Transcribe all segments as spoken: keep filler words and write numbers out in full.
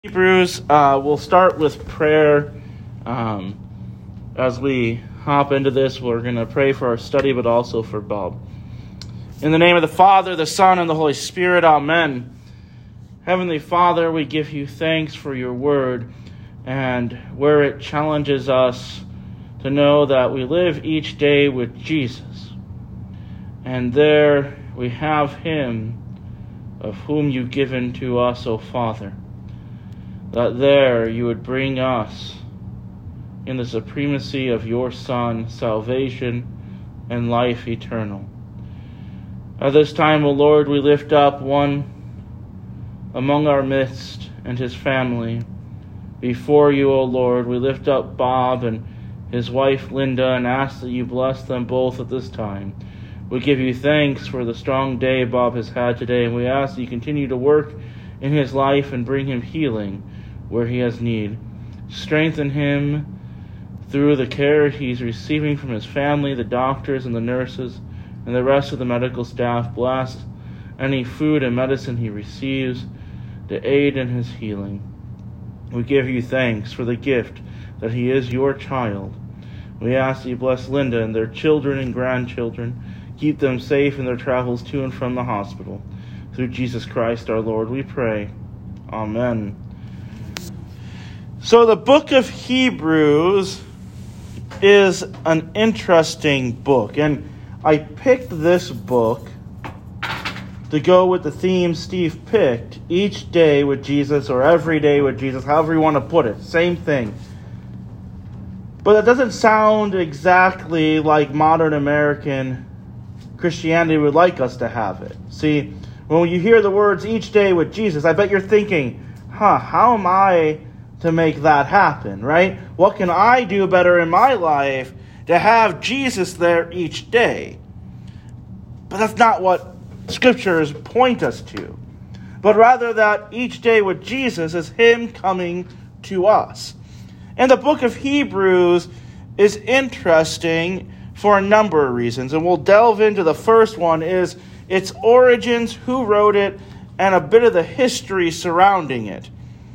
Hebrews, uh, we'll start with prayer. Um, as we hop into this, we're going to pray for our study, but also for Bob. In the name of the Father, the Son, and the Holy Spirit, amen. Heavenly Father, we give you thanks for your word, and where it challenges us to know that we live each day with Jesus. And there we have him of whom you've given to us, O Father. That there you would bring us in the supremacy of your Son, salvation and life eternal. At this time, O Lord, we lift up one among our midst and his family. Before you, O Lord, we lift up Bob and his wife Linda and ask that you bless them both at this time. We give you thanks for the strong day Bob has had today, and we ask that you continue to work in his life and bring him healing where he has need. Strengthen him through the care he's receiving from his family, the doctors and the nurses, and the rest of the medical staff. Bless any food and medicine he receives to aid in his healing. We give you thanks for the gift that he is your child. We ask that you bless Linda and their children and grandchildren. Keep them safe in their travels to and from the hospital. Through Jesus Christ our Lord, we pray. Amen. So the book of Hebrews is an interesting book, and I picked this book to go with the theme Steve picked, each day with Jesus, or every day with Jesus, however you want to put it, same thing. But it doesn't sound exactly like modern American Christianity would like us to have it. See, when you hear the words each day with Jesus, I bet you're thinking, huh, how am I to make that happen, right? What can I do better in my life to have Jesus there each day? But that's not what scriptures point us to. But rather that each day with Jesus is him coming to us. And the book of Hebrews is interesting for a number of reasons. And we'll delve into the first one is its origins, who wrote it, and a bit of the history surrounding it.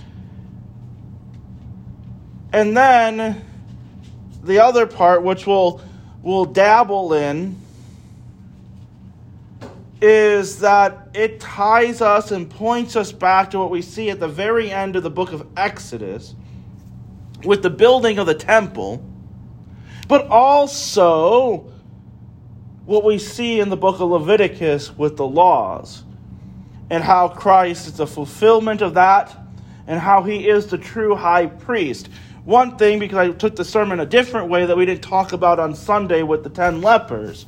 And then the other part, which we'll, we'll dabble in, is that it ties us and points us back to what we see at the very end of the book of Exodus with the building of the temple, but also what we see in the book of Leviticus with the laws and how Christ is the fulfillment of that and how he is the true high priest. One thing, because I took the sermon a different way that we didn't talk about on Sunday with the ten lepers,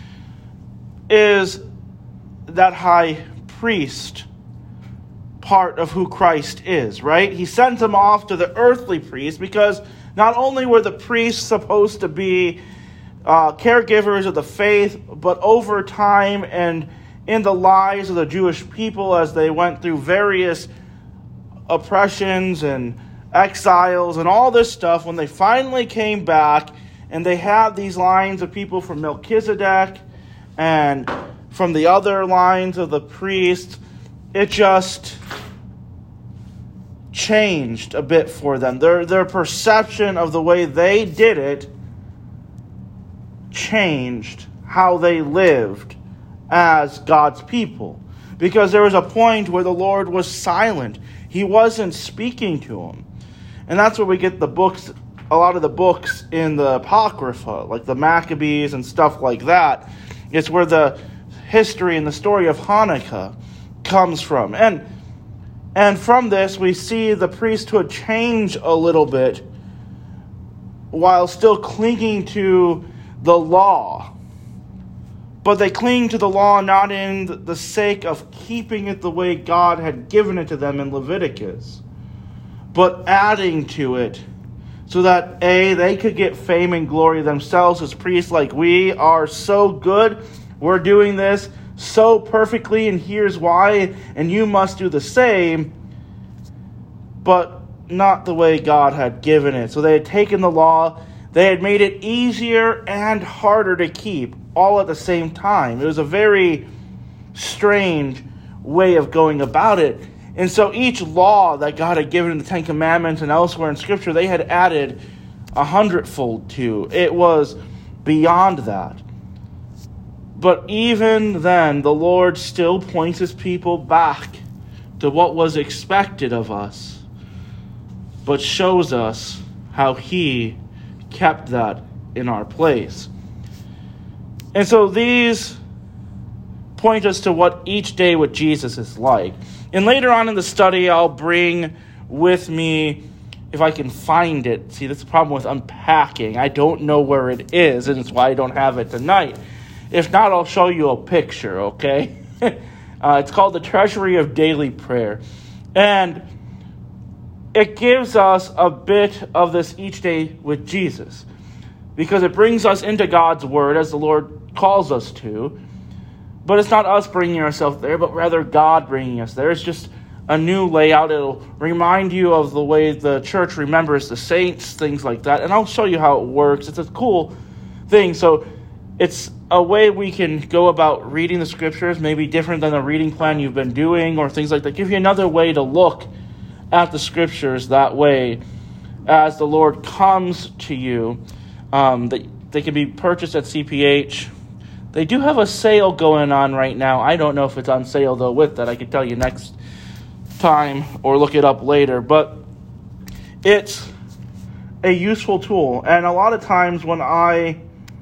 is that high priest part of who Christ is, right? He sends them off to the earthly priest because not only were the priests supposed to be uh, caregivers of the faith, but over time and in the lives of the Jewish people as they went through various oppressions and exiles and all this stuff, when they finally came back and they had these lines of people from Melchizedek and from the other lines of the priests, it just changed a bit for them. Their, their perception of the way they did it changed how they lived as God's people. Because there was a point where the Lord was silent. He wasn't speaking to them. And that's where we get the books, a lot of the books in the Apocrypha, like the Maccabees and stuff like that. It's where the history and the story of Hanukkah comes from. And and from this, we see the priesthood change a little bit while still clinging to the law. But they cling to the law not in the sake of keeping it the way God had given it to them in Leviticus, but adding to it so that, A, they could get fame and glory themselves as priests, like we are so good, we're doing this so perfectly, and here's why, and you must do the same, but not the way God had given it. So they had taken the law, they had made it easier and harder to keep, all at the same time. It was a very strange way of going about it. And so each law that God had given in the Ten Commandments and elsewhere in Scripture, they had added a hundredfold to. It was beyond that. But even then, the Lord still points his people back to what was expected of us, but shows us how he kept that in our place. And so these point us to what each day with Jesus is like. And later on in the study, I'll bring with me, if I can find it. See, that's the problem with unpacking. I don't know where it is, and it's why I don't have it tonight. If not, I'll show you a picture, okay? uh, it's called The Treasury of Daily Prayer. And it gives us a bit of this each day with Jesus, because it brings us into God's Word as the Lord calls us to. But it's not us bringing ourselves there, but rather God bringing us there. It's just a new layout. It'll remind you of the way the church remembers the saints, things like that. And I'll show you how it works. It's a cool thing. So it's a way we can go about reading the Scriptures, maybe different than the reading plan you've been doing or things like that. Give you another way to look at the Scriptures that way as the Lord comes to you. Um, they, they can be purchased at C P H. They do have a sale going on right now. I don't know if it's on sale, though, with that. I can tell you next time or look it up later. But it's a useful tool. And a lot of times when I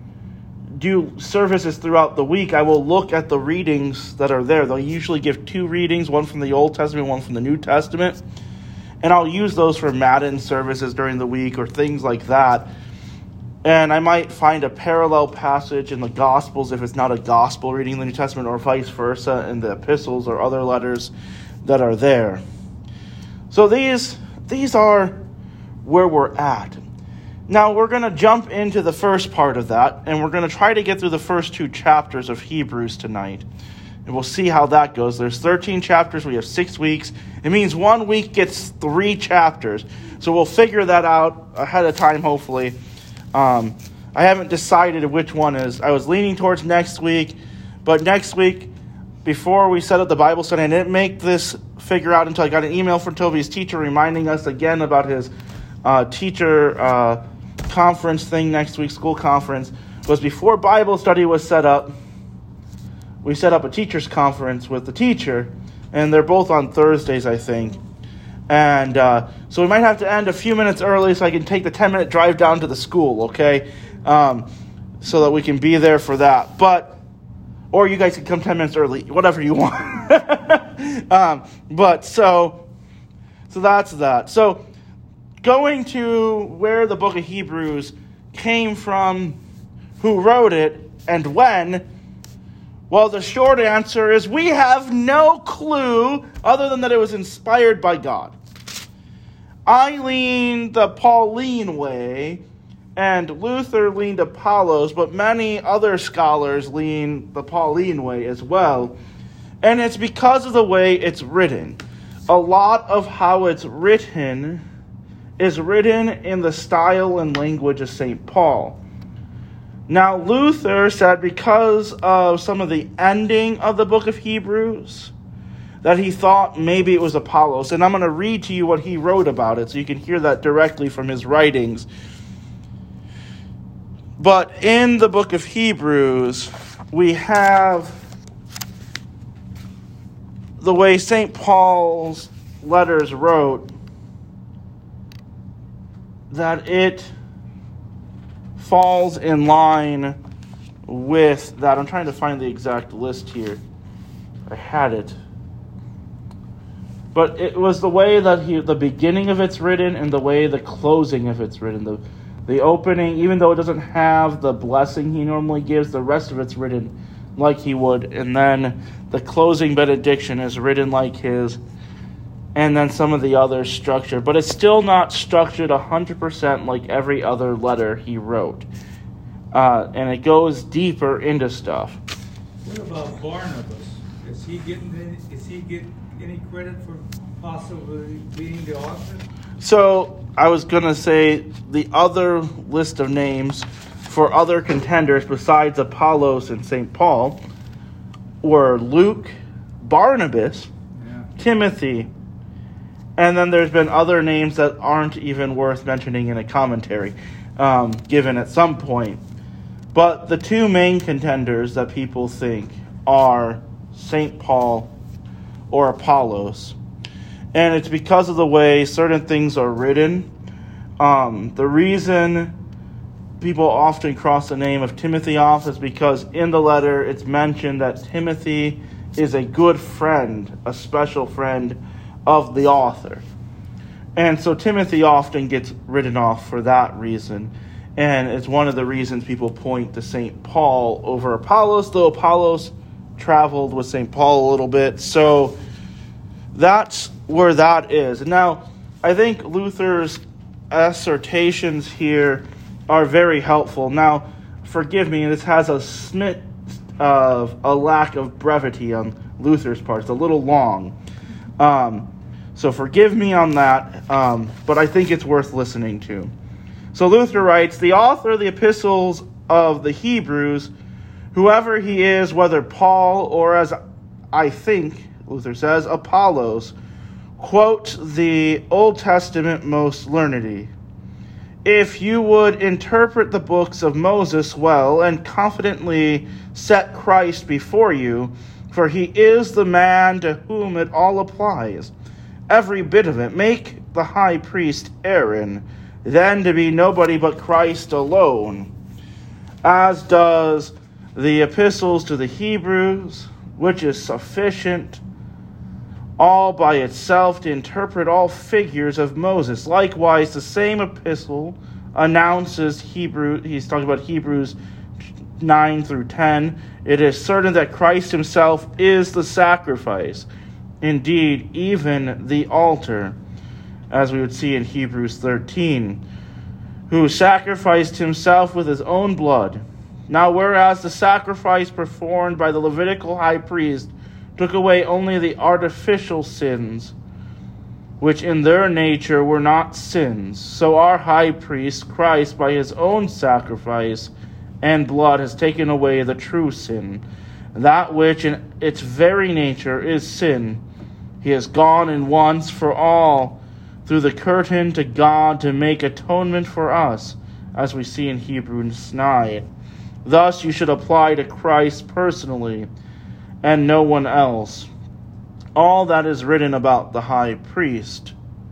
do services throughout the week, I will look at the readings that are there. They'll usually give two readings, one from the Old Testament, one from the New Testament. And I'll use those for Madden services during the week or things like that. And I might find a parallel passage in the Gospels if it's not a Gospel reading in the New Testament, or vice versa in the epistles or other letters that are there. So these, these are where we're at. Now we're going to jump into the first part of that, and we're going to try to get through the first two chapters of Hebrews tonight. And we'll see how that goes. There's thirteen chapters. We have six weeks. It means one week gets three chapters. So we'll figure that out ahead of time, hopefully. Um, I haven't decided which one is. I was leaning towards next week, but next week, before we set up the Bible study, I didn't make this figure out until I got an email from Toby's teacher reminding us again about his uh, teacher uh, conference thing next week, school conference. Was before Bible study was set up, we set up a teacher's conference with the teacher, and they're both on Thursdays, I think. And uh, so we might have to end a few minutes early so I can take the ten-minute drive down to the school, okay? Um, so that we can be there for that. But, or you guys can come ten minutes early, whatever you want. um, but so, so that's that. So going to where the book of Hebrews came from, who wrote it, and when, well, the short answer is we have no clue other than that it was inspired by God. I lean the Pauline way, and Luther leaned Apollos, but many other scholars lean the Pauline way as well. And it's because of the way it's written. A lot of how it's written is written in the style and language of Saint Paul. Now, Luther said because of some of the ending of the book of Hebrews, that he thought maybe it was Apollos. And I'm going to read to you what he wrote about it so you can hear that directly from his writings. But in the book of Hebrews, we have the way Saint Paul's letters wrote, that it falls in line with that. I'm trying to find the exact list here. I had it. But it was the way that he, the beginning of it's written and the way the closing of it's written. The, the opening, even though it doesn't have the blessing he normally gives, the rest of it's written like he would. And then the closing benediction is written like his. And then some of the other structure. But it's still not structured one hundred percent like every other letter he wrote. Uh, and it goes deeper into stuff. What about Barnabas? Is he getting any, is he getting any credit for possibly being the author? So I was going to say the other list of names for other contenders besides Apollos and Saint Paul were Luke, Barnabas, yeah. Timothy, And then there's been other names that aren't even worth mentioning in a commentary, um, given at some point. But the two main contenders that people think are Saint Paul or Apollos. And it's because of the way certain things are written. Um, the reason people often cross the name of Timothy off is because in the letter it's mentioned that Timothy is a good friend, a special friend of the author. And so Timothy often gets written off for that reason. And it's one of the reasons people point to Saint Paul over Apollos, though Apollos traveled with Saint Paul a little bit. So that's where that is. Now, I think Luther's assertions here are very helpful. Now, forgive me, this has a smit of a lack of brevity on Luther's part. It's a little long. Um, so forgive me on that, um, but I think it's worth listening to. So Luther writes, the author of the epistles of the Hebrews, whoever he is, whether Paul or, as I think, Luther says, Apollos, quote the Old Testament most learnedly. If you would interpret the books of Moses well and confidently set Christ before you, for he is the man to whom it all applies, every bit of it, make the high priest Aaron, then to be nobody but Christ alone, as does the epistles to the Hebrews, which is sufficient all by itself to interpret all figures of Moses. Likewise, the same epistle announces Hebrew, he's talking about Hebrews nine through ten. It is certain that Christ himself is the sacrifice, indeed, even the altar, as we would see in Hebrews thirteen, who sacrificed himself with his own blood. Now, whereas the sacrifice performed by the Levitical high priest took away only the artificial sins, which in their nature were not sins, so our high priest, Christ, by his own sacrifice and blood, has taken away the true sin, that which in its very nature is sin. He has gone in once for all through the curtain to God to make atonement for us, as we see in Hebrews nine. Thus you should apply to Christ personally, and no one else, all that is written about the high priest.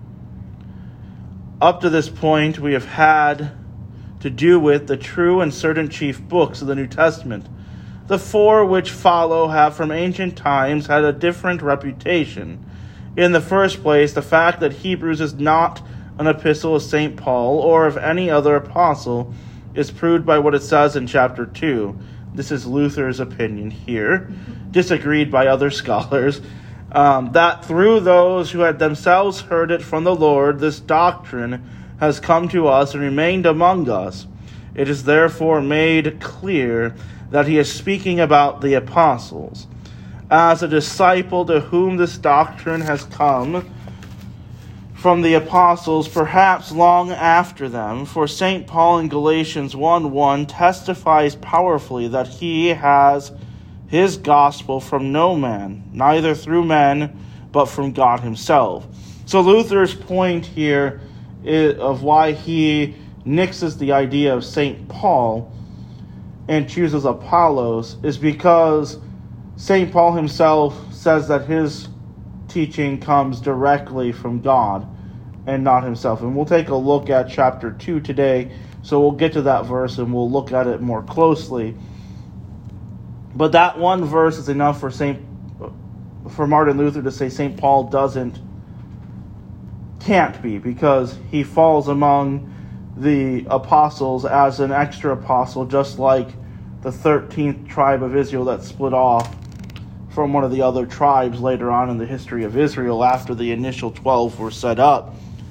Up to this point, we have had to do with the true and certain chief books of the New Testament. The four which follow have from ancient times had a different reputation. In the first place, the fact that Hebrews is not an epistle of Saint Paul or of any other apostle is proved by what it says in chapter two. This is Luther's opinion here, disagreed by other scholars, um, that through those who had themselves heard it from the Lord, this doctrine has come to us and remained among us. It is therefore made clear that he is speaking about the apostles. As a disciple to whom this doctrine has come from the apostles, perhaps long after them, for Saint Paul in Galatians one one testifies powerfully that he has his gospel from no man, neither through men, but from God himself. So Luther's point here is, of why he nixes the idea of Saint Paul and chooses Apollos, is because Saint Paul himself says that his teaching comes directly from God and not himself. And we'll take a look at chapter two today, so we'll get to that verse and we'll look at it more closely. But that one verse is enough for Saint for Martin Luther to say Saint Paul doesn't, can't be, because he falls among the apostles as an extra apostle, just like the thirteenth tribe of Israel that split off from one of the other tribes later on in the history of Israel after the initial twelve were set up.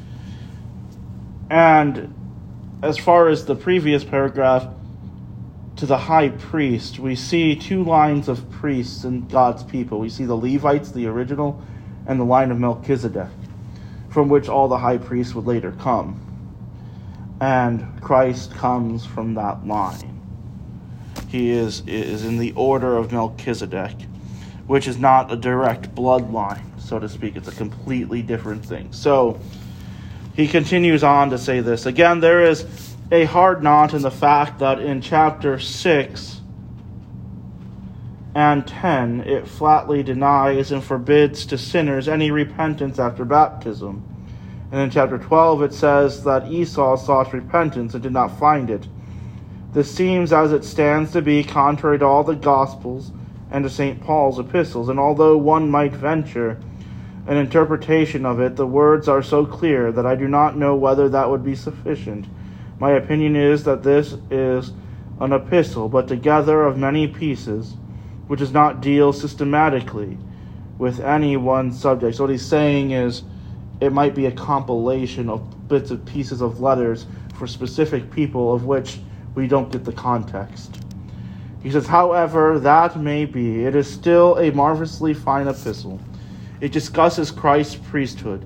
And as far as the previous paragraph, to the high priest, we see two lines of priests in God's people. We see the Levites, the original, and the line of Melchizedek, from which all the high priests would later come. And Christ comes from that line. He is, is in the order of Melchizedek, which is not a direct bloodline. so to speak. It's a completely different thing. So he continues on to say this. Again, there is a hard knot in the fact that in chapter six and ten, it flatly denies and forbids to sinners any repentance after baptism. And in chapter twelve, it says that Esau sought repentance and did not find it. This seems, as it stands, to be contrary to all the Gospels and to Saint Paul's epistles. And although one might venture an interpretation of it, the words are so clear that I do not know whether that would be sufficient. My opinion is that this is an epistle, but together of many pieces, which does not deal systematically with any one subject. So what he's saying is it might be a compilation of bits and pieces of letters for specific people of which we don't get the context. He says, however that may be, it is still a marvelously fine epistle. It discusses Christ's priesthood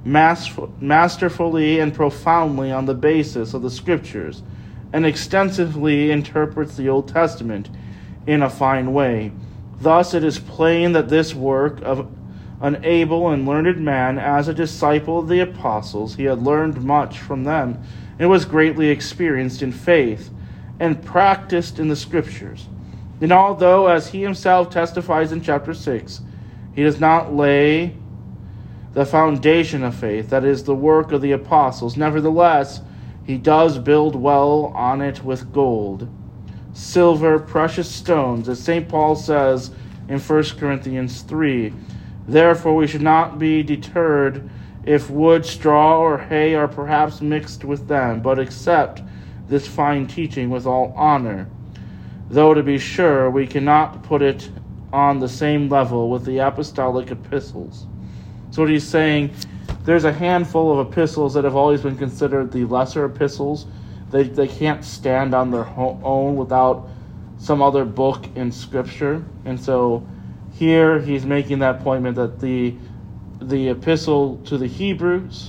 masterfully and profoundly on the basis of the Scriptures, and extensively interprets the Old Testament in a fine way. Thus it is plain that this work of an able and learned man, as a disciple of the apostles, he had learned much from them, and was greatly experienced in faith, and practiced in the Scriptures. And although, as he himself testifies in chapter six, he does not lay the foundation of faith, that is, the work of the apostles, nevertheless, he does build well on it with gold, silver, precious stones, as Saint Paul says in First Corinthians three. Therefore we should not be deterred if wood, straw, or hay are perhaps mixed with them, but accept this fine teaching with all honor, though to be sure we cannot put it on the same level with the apostolic epistles. So what he's saying, there's a handful of epistles that have always been considered the lesser epistles. They, they can't stand on their own without some other book in Scripture. And so here he's making that point that the the epistle to the Hebrews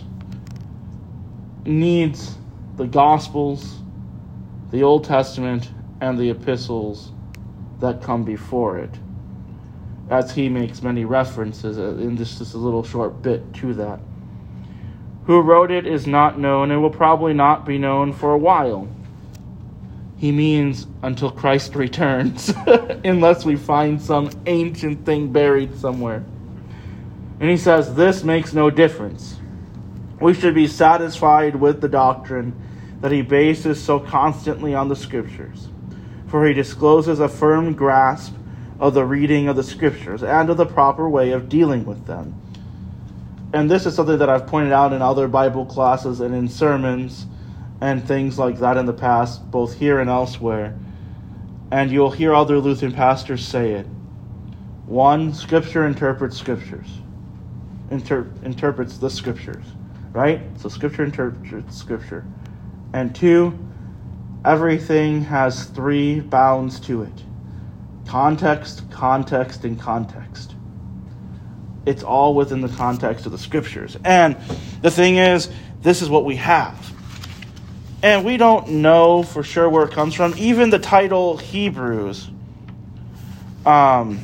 needs the Gospels, the Old Testament, and the epistles that come before it, as he makes many references in just, just a little short bit to that. Who wrote it is not known and will probably not be known for a while. He means until Christ returns, unless we find some ancient thing buried somewhere. And he says, this makes no difference. We should be satisfied with the doctrine that he bases so constantly on the Scriptures, for he discloses a firm grasp of the reading of the Scriptures and of the proper way of dealing with them. And this is something that I've pointed out in other Bible classes and in sermons and things like that in the past, both here and elsewhere. And you'll hear other Lutheran pastors say it. One, Scripture interprets Scriptures. Inter- interprets the Scriptures. Right? So Scripture interprets Scripture. And two, everything has three bounds to it. Context, context, and context. It's all within the context of the Scriptures. And the thing is, this is what we have. And we don't know for sure where it comes from. Even the title Hebrews um,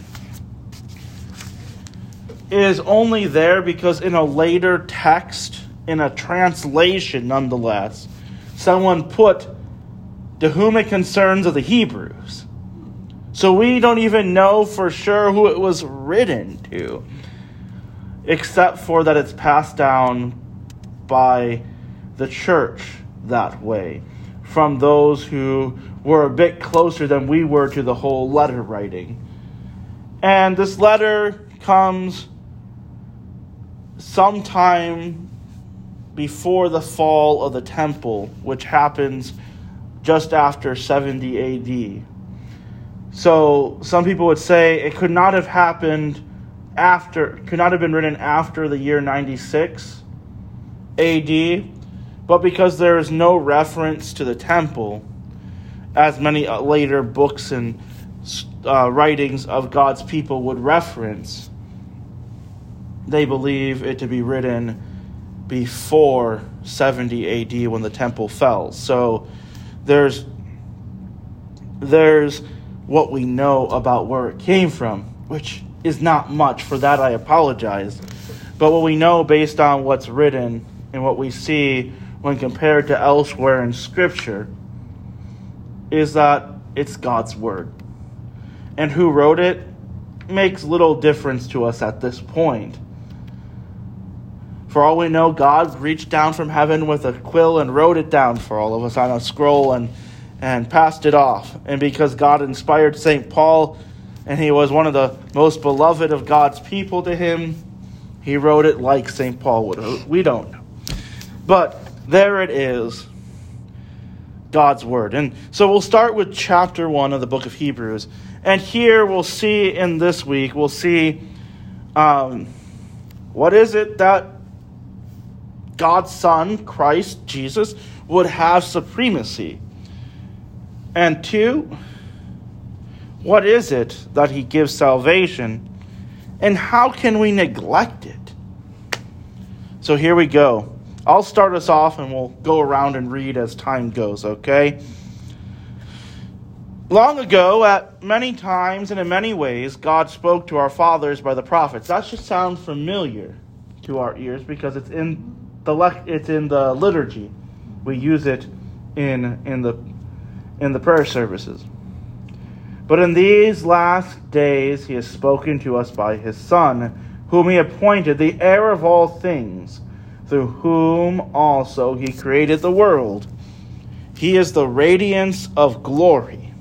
is only there because in a later text, in a translation nonetheless, someone put, to whom it concerns of the Hebrews. So we don't even know for sure who it was written to, except for that it's passed down by the church that way, from those who were a bit closer than we were to the whole letter writing. And this letter comes sometime before the fall of the temple, which happens just after seventy A D. So some people would say it could not have happened after, could not have been written after the year ninety-six A D, but because there is no reference to the temple, as many later books and uh, writings of God's people would reference, they believe it to be written before seventy A D when the temple fell. So there's there's what we know about where it came from, which is not much. For that I apologize. But what we know based on what's written and what we see when compared to elsewhere in Scripture is that it's God's Word. And who wrote it makes little difference to us at this point. For all we know, God reached down from heaven with a quill and wrote it down for all of us on a scroll and, and passed it off. And because God inspired Saint Paul, and he was one of the most beloved of God's people to him, he wrote it like Saint Paul would. We don't know. But there it is, God's Word. And so we'll start with chapter one of the book of Hebrews. And here we'll see in this week, we'll see um, what is it that God's Son, Christ, Jesus, would have supremacy. And two, what is it that he gives salvation? And how can we neglect it? So here we go. I'll start us off and we'll go around and read as time goes, okay? Long ago, at many times and in many ways, God spoke to our fathers by the prophets. That should sound familiar to our ears because it's in the le- it's in the liturgy. We use it in in the in the prayer services. But in these last days he has spoken to us by his Son, whom he appointed the heir of all things, through whom also he created the world. He is the radiance of glory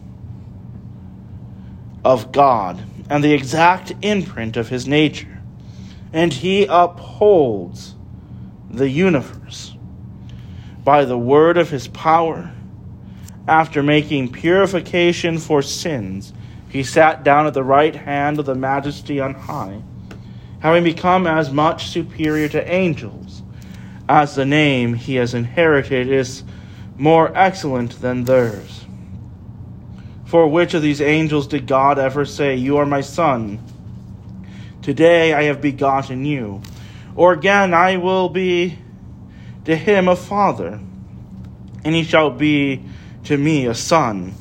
of God, and the exact imprint of his nature. And he upholds the universe by the word of his power. After making purification for sins, he sat down at the right hand of the Majesty on high, having become as much superior to angels, as the name he has inherited is more excellent than theirs. For which of these angels did God ever say, "You are my son, today I have begotten you"? Or again, "I will be to him a father, and he shall be to me a son"?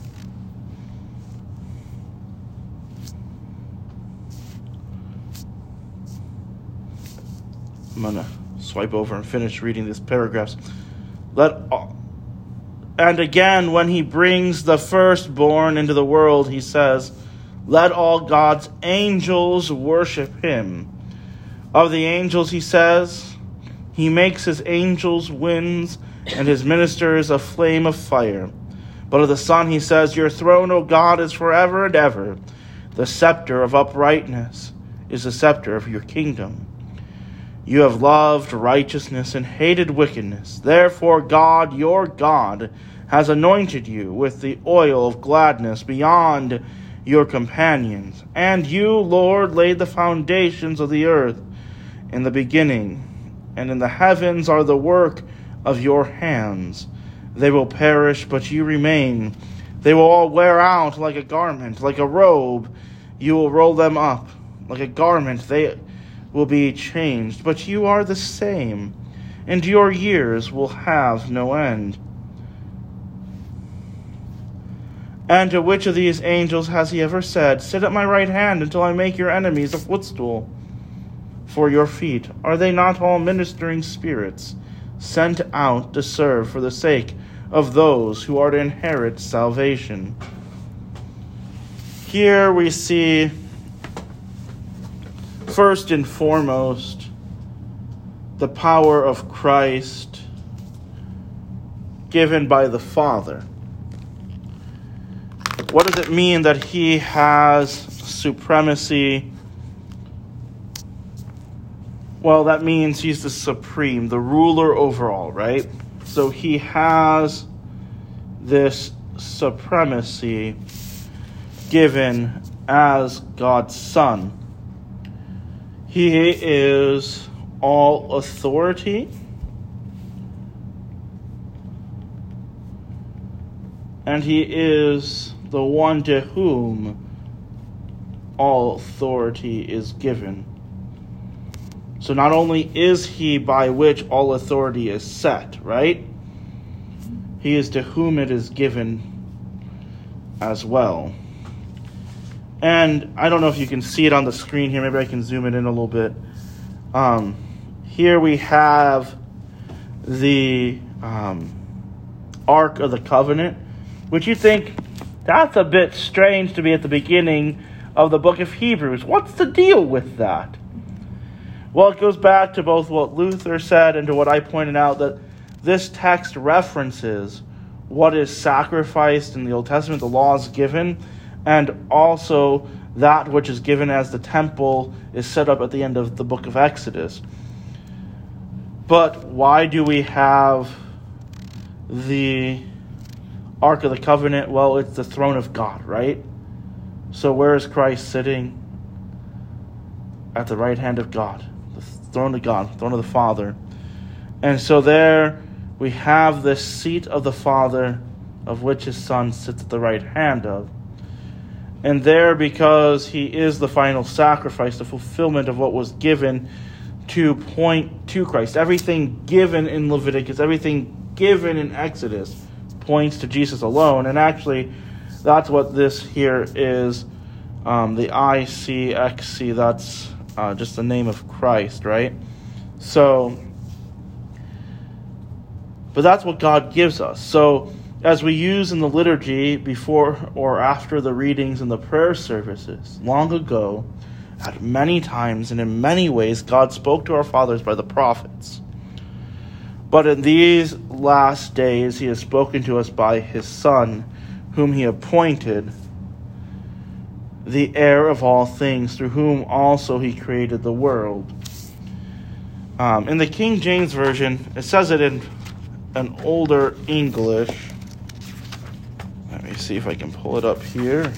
I'm going to swipe over and finish reading these paragraphs. Let all, and again, when he brings the firstborn into the world, he says, "Let all God's angels worship him." Of the angels, he says, "He makes his angels winds and his ministers a flame of fire." But of the Son, he says, "Your throne, O God, is forever and ever. The scepter of uprightness is the scepter of your kingdom. You have loved righteousness and hated wickedness. Therefore God, your God, has anointed you with the oil of gladness beyond your companions. And you, Lord, laid the foundations of the earth in the beginning, and in the heavens are the work of your hands. They will perish, but you remain. They will all wear out like a garment, like a robe. You will roll them up like a garment. They will be changed, but you are the same, and your years will have no end. And to which of these angels has he ever said, "Sit at my right hand until I make your enemies a footstool for your feet"? Are they not all ministering spirits, sent out to serve for the sake of those who are to inherit salvation? Here we see, first and foremost, the power of Christ given by the Father. What does it mean that he has supremacy? Well, that means he's the supreme, the ruler over all, right? So he has this supremacy given as God's Son. He is all authority, and he is the one to whom all authority is given. So not only is he by which all authority is set, right? He is to whom it is given as well. And I don't know if you can see it on the screen here. Maybe I can zoom it in a little bit. Um, here we have the um, Ark of the Covenant, which you think, that's a bit strange to be at the beginning of the book of Hebrews. What's the deal with that? Well, it goes back to both what Luther said and to what I pointed out, that this text references what is sacrificed in the Old Testament, the laws given, and also that which is given as the temple is set up at the end of the book of Exodus. But why do we have the Ark of the Covenant? Well, it's the throne of God, right? So where is Christ sitting? At the right hand of God, the throne of God, throne of the Father. And so there we have this seat of the Father, of which his Son sits at the right hand of. And there, because he is the final sacrifice, the fulfillment of what was given to point to Christ. Everything given in Leviticus, everything given in Exodus points to Jesus alone. And actually, that's what this here is. Um, the I C X C, that's uh, just the name of Christ, right? So, but that's what God gives us. So, as we use in the liturgy before or after the readings and the prayer services, long ago, at many times and in many ways, God spoke to our fathers by the prophets. But in these last days, he has spoken to us by his Son, whom he appointed the heir of all things, through whom also he created the world. Um, in the King James Version, it says it in an older English. Let me see if I can pull it up here.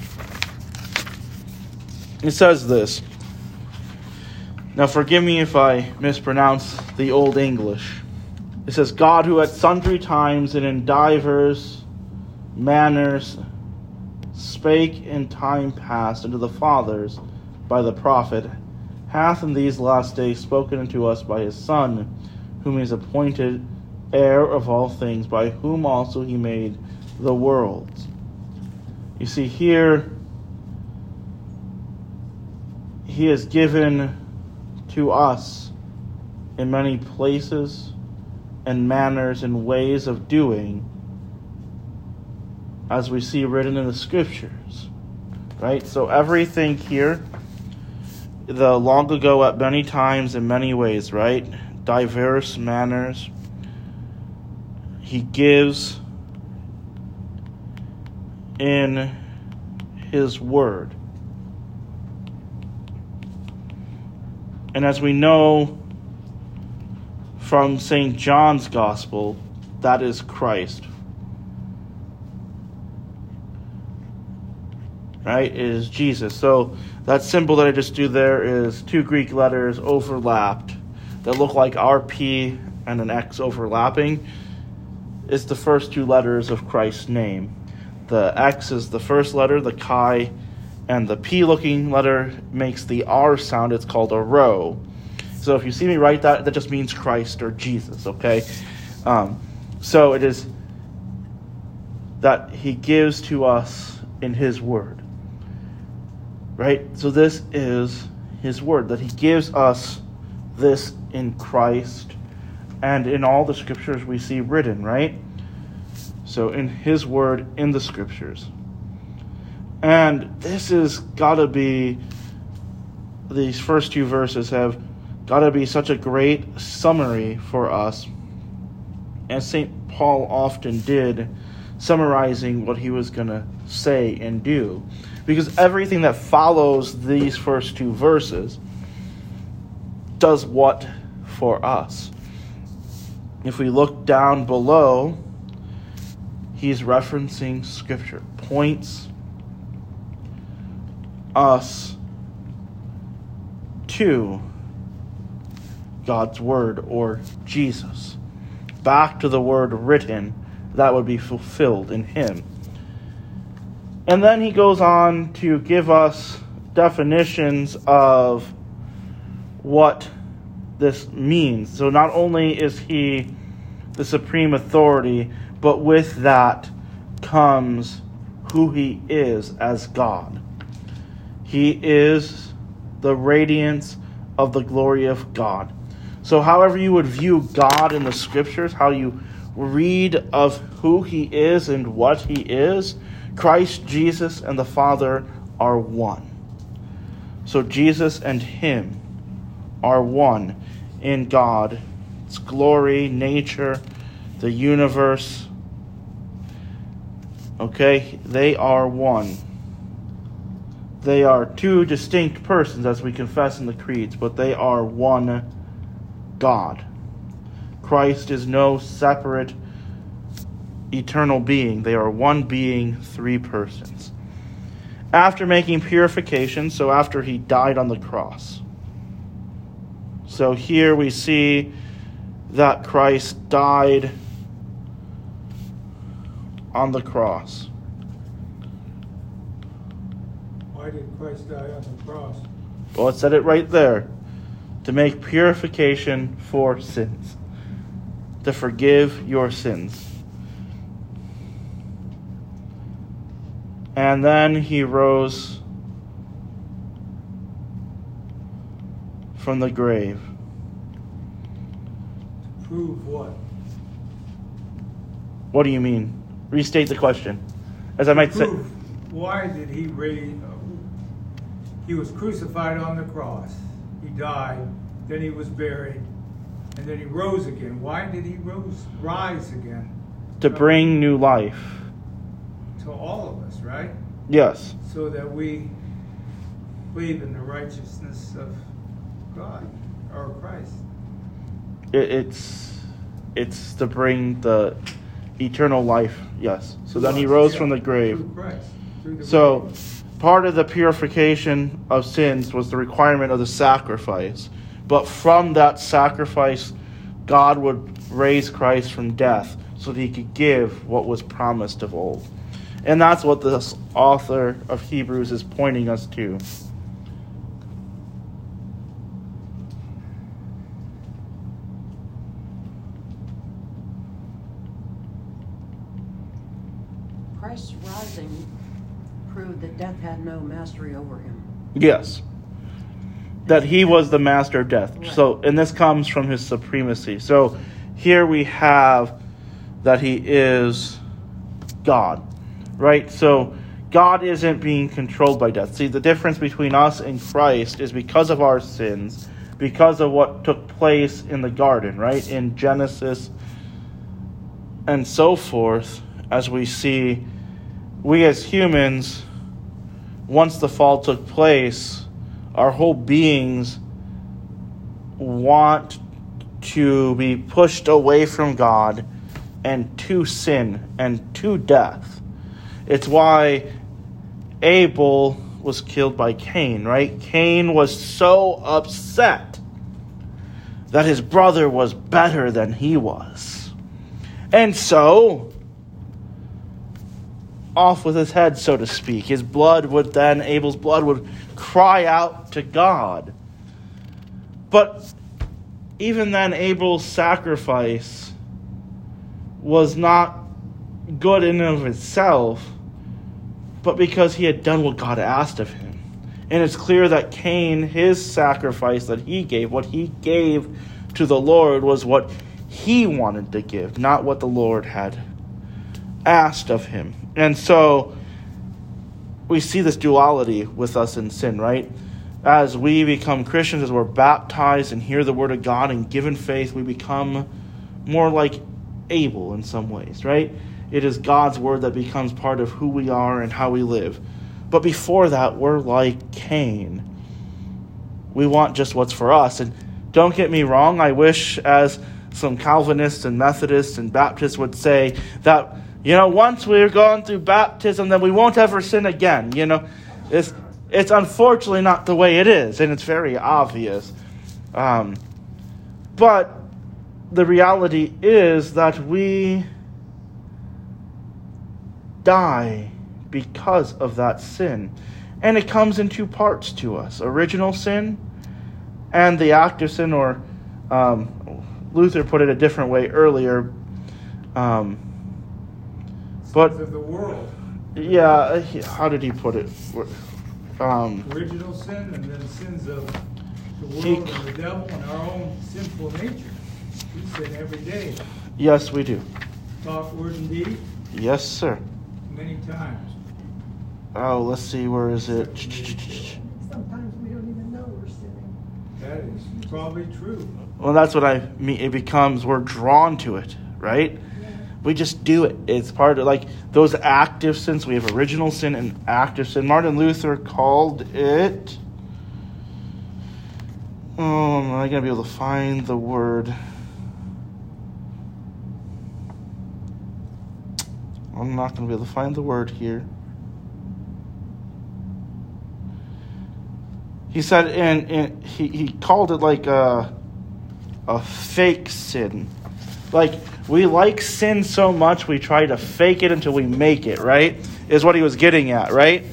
It says this. Now forgive me if I mispronounce the Old English. It says, God, who at sundry times and in divers manners spake in time past unto the fathers by the prophet, hath in these last days spoken unto us by his Son, whom he has appointed heir of all things, by whom also he made the worlds. You see here, he has given to us in many places and manners and ways of doing, as we see written in the scriptures, right? So everything here, the long ago at many times in many ways, right? Diverse manners. He gives in his word. And as we know from Saint John's Gospel, that is Christ. Right? It is Jesus. So that symbol that I just do there is two Greek letters overlapped that look like R P and an X overlapping. It's the first two letters of Christ's name. The X is the first letter, the chi, and the P-looking letter makes the R sound. It's called a rho. So if you see me write that, that just means Christ or Jesus, okay? Um, so it is that he gives to us in his word, right? So this is his word, that he gives us this in Christ and in all the scriptures we see written, right? So in his word, in the scriptures. And this has got to be, these first two verses have got to be such a great summary for us, as Saint Paul often did, summarizing what he was going to say and do. Because everything that follows these first two verses does what for us? If we look down below, he's referencing scripture, points us to God's word or Jesus, back to the word written that would be fulfilled in him. And then he goes on to give us definitions of what this means. So not only is he the supreme authority, but with that comes who he is as God. He is the radiance of the glory of God. So however you would view God in the scriptures, how you read of who he is and what he is, Christ Jesus and the Father are one. So Jesus and him are one in God. Its glory, nature, the universe. Okay, they are one. They are two distinct persons, as we confess in the creeds, but they are one God. Christ is no separate eternal being. They are one being, three persons. After making purification, so after he died on the cross. So here we see that Christ died on the cross. Why did Christ die on the cross? Well, it said it right there. To make purification for sins. To forgive your sins. And then he rose from the grave. Prove what? What do you mean? Restate the question. As I might say. Prove why did he raise? He was crucified on the cross. He died. Then he was buried. And then he rose again. Why did he rose, rise again? To bring new life. To all of us, right? Yes. So that we believe in the righteousness of God or Christ. It, it's it's to bring the eternal life. Yes. So then he rose yeah, from the grave. Through Christ. Through the So grave. part of the purification of sins was the requirement of the sacrifice. But from that sacrifice, God would raise Christ from death so that he could give what was promised of old. And that's what this author of Hebrews is pointing us to. Christ's rising proved that death had no mastery over him. Yes. That he was the master of death. Right. So, and this comes from his supremacy. So here we have that he is God. Right? So God isn't being controlled by death. See, the difference between us and Christ is because of our sins, because of what took place in the garden, right? In Genesis and so forth, as we see, we as humans, once the fall took place, our whole beings want to be pushed away from God and to sin and to death. It's why Abel was killed by Cain, right? Cain was so upset that his brother was better than he was. And so, off with his head, so to speak. His blood would then, Abel's blood would cry out to God. But even then, Abel's sacrifice was not good in and of itself, but because he had done what God asked of him. And it's clear that Cain, his sacrifice that he gave, what he gave to the Lord was what he wanted to give, not what the Lord had asked of him. And so we see this duality with us in sin, right? As we become Christians, as we're baptized and hear the word of God and given faith, we become more like Abel in some ways, right? It is God's word that becomes part of who we are and how we live. But before that, we're like Cain. We want just what's for us. And don't get me wrong, I wish, as some Calvinists and Methodists and Baptists would say, that, you know, once we're going through baptism, then we won't ever sin again. You know, it's it's unfortunately not the way it is, and it's very obvious. Um, but the reality is that we die because of that sin. And it comes in two parts to us. Original sin and the act of sin, or um, Luther put it a different way earlier. Um, but Sins of the world. Yeah, how did he put it? Um, Original sin and then sins of the world and the devil and our own sinful nature. We sin every day. Yes, we do. Thought, word, and deed. Yes, sir. Many times. Oh, let's see, where is it? Sometimes we don't even know we're sinning. That is probably true. Well, that's what I mean. It becomes, we're drawn to it, right? Yeah. We just do it. It's part of, like, those active sins. We have original sin and active sin. Martin Luther called it... Oh, am I going to be able to find the word? I'm not going to be able to find the word here. He said, and, and he, he called it like a, a fake sin. Like, we like sin so much, we try to fake it until we make it, right? Is what he was getting at, right?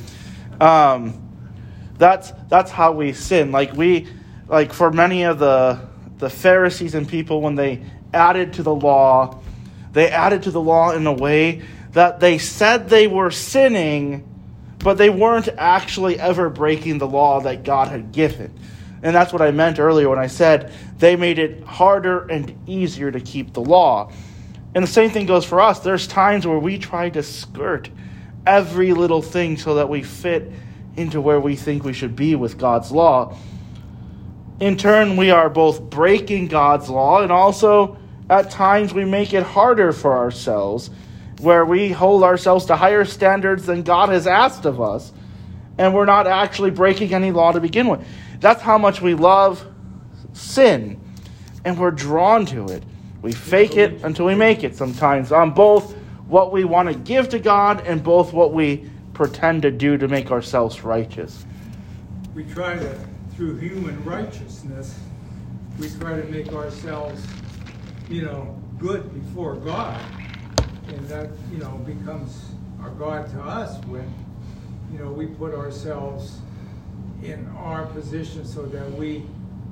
Um, that's that's how we sin. Like, we, like for many of the the Pharisees and people, when they added to the law, they added to the law in a way that they said they were sinning, but they weren't actually ever breaking the law that God had given. And that's what I meant earlier when I said they made it harder and easier to keep the law. And the same thing goes for us. There's times where we try to skirt every little thing so that we fit into where we think we should be with God's law. In turn, we are both breaking God's law, and also at times we make it harder for ourselves, where we hold ourselves to higher standards than God has asked of us, and we're not actually breaking any law to begin with. That's how much we love sin, and we're drawn to it. We fake it until we make it sometimes, on both what we want to give to God and both what we pretend to do to make ourselves righteous. We try to, through human righteousness, we try to make ourselves, you know, good before God. And that, you know, becomes our God to us when, you know, we put ourselves in our position so that we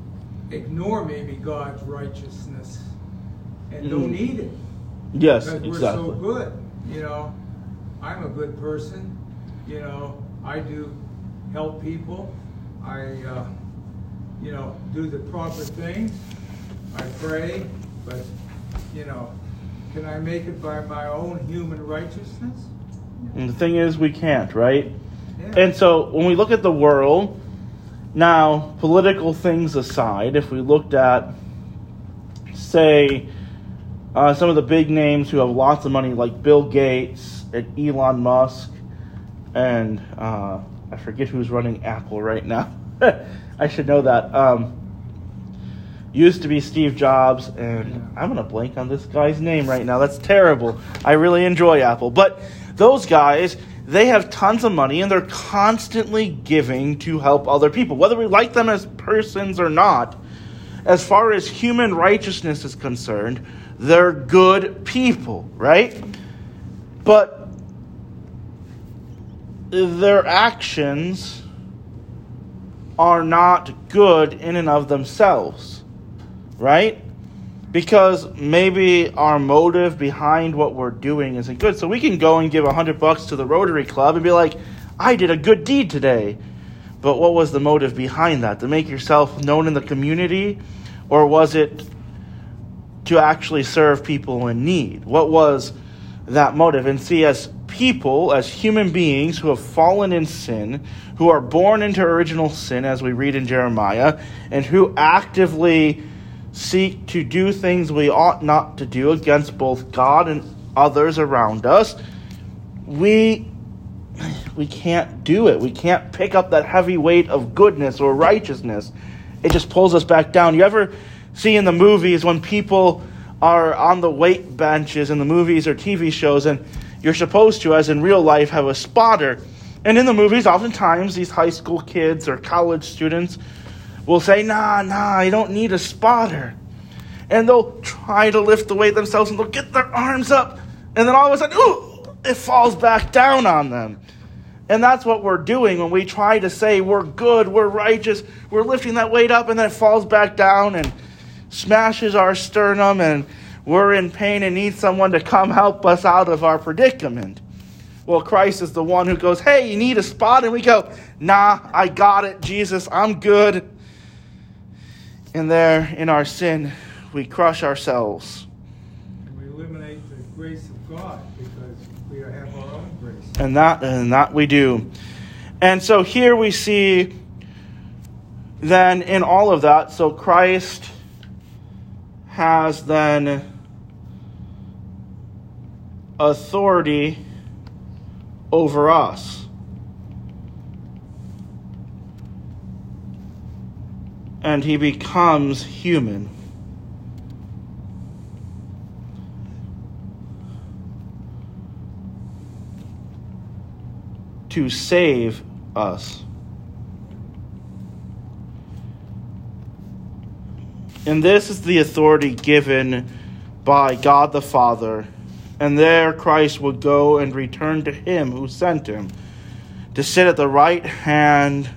ignore maybe God's righteousness and mm. don't need it. Yes, because exactly. We're so good. You know, I'm a good person. You know, I do help people. I, uh, you know, do the proper things. I pray, but, you know, can I make it by my own human righteousness? And the thing is, we can't, right? Yeah. And so when we look at the world, now, political things aside, if we looked at, say, uh, some of the big names who have lots of money, like Bill Gates and Elon Musk, and uh, I forget who's running Apple right now. I should know that. Um, used to be Steve Jobs, and I'm going to blank on this guy's name right now. That's terrible. I really enjoy Apple. But those guys, they have tons of money, and they're constantly giving to help other people, whether we like them as persons or not. As far as human righteousness is concerned, they're good people, right? But their actions are not good in and of themselves, right? Because maybe our motive behind what we're doing isn't good. So we can go and give a hundred bucks to the Rotary Club and be like, I did a good deed today. But what was the motive behind that? To make yourself known in the community? Or was it to actually serve people in need? What was that motive? And see, as people, as human beings who have fallen in sin, who are born into original sin, as we read in Jeremiah, and who actively seek to do things we ought not to do against both God and others around us, we we can't do it. We can't pick up that heavy weight of goodness or righteousness. It just pulls us back down. You ever see in the movies when people are on the weight benches in the movies or T V shows, and you're supposed to, as in real life, have a spotter. And in the movies, oftentimes, these high school kids or college students will say, nah, nah, I don't need a spotter. And they'll try to lift the weight themselves, and they'll get their arms up. And then all of a sudden, ooh, it falls back down on them. And that's what we're doing when we try to say we're good, we're righteous, we're lifting that weight up, and then it falls back down and smashes our sternum, and we're in pain and need someone to come help us out of our predicament. Well, Christ is the one who goes, hey, you need a spot? And we go, nah, I got it, Jesus, I'm good. And there, in our sin, we crush ourselves. And we eliminate the grace of God because we have our own grace. And that, and that we do. And so here we see then in all of that, so Christ has then authority over us. And he becomes human. To save us. And this is the authority given by God the Father. And there Christ would go and return to him who sent him, to sit at the right hand